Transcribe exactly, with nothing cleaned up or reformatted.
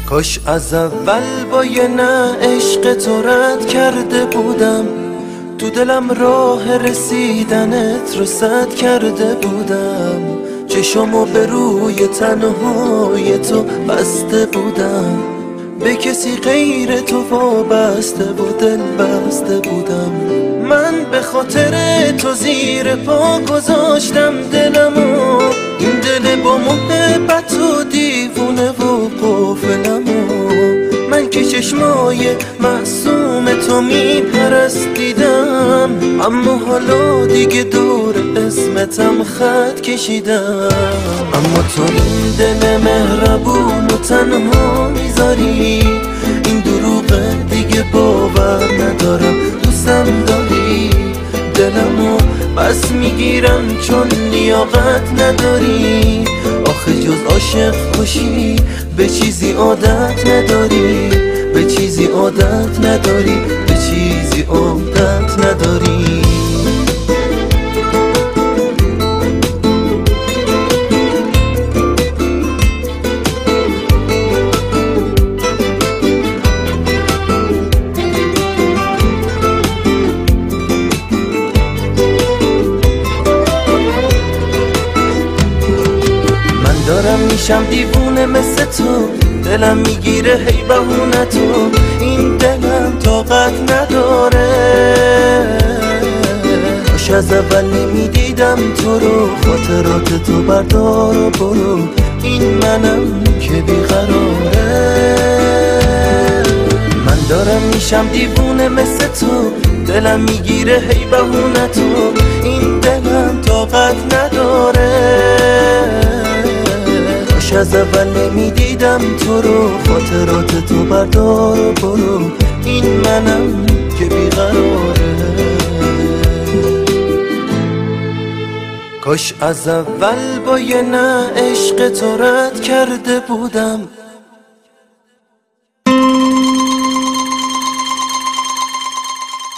کاش از اول با یه نه عشق تو رد کرده بودم، تو دلم راه رسیدنت رو سد کرده بودم، چشمو به روی تنهای تو بسته بودم، به کسی غیر تو وابسته و دل بسته بودم. من به خاطر تو زیر پا گذاشتم دلمو، این دل با محبت و دیوونه و قافلمو. من که چشمای معصوم تو میپرستیدم، اما حالا دیگه دور اسمتم خط کشیدم. اما تو این دل مهربون و تنها میذاری، این دروغه دیگه باور ندارم دوستم داری. دلمو بس میگیرم چون لیاقت نداری، آخه جز عاشق کشی به چیزی عادت نداری، به چیزی عادت نداری، به چیزی عادت نداری. دارم میشم دیوونه مثل تو، دلم میگیره هی بهونه تو، این دلم طاقت نداره. کاش از اول نمیدیدم تو رو، خاطرات تو بردار و برو، این منم که بیقراره. من دارم میشم دیوونه مثل تو، دلم میگیره هی بهونه تو، این دلم طاقت نداره. کاش از اول نمیدیدم تو رو، خاطرات تو بردار و برو، این منم که بیقراره. کاش از اول با یه نه عشق تو رد کرده بودم،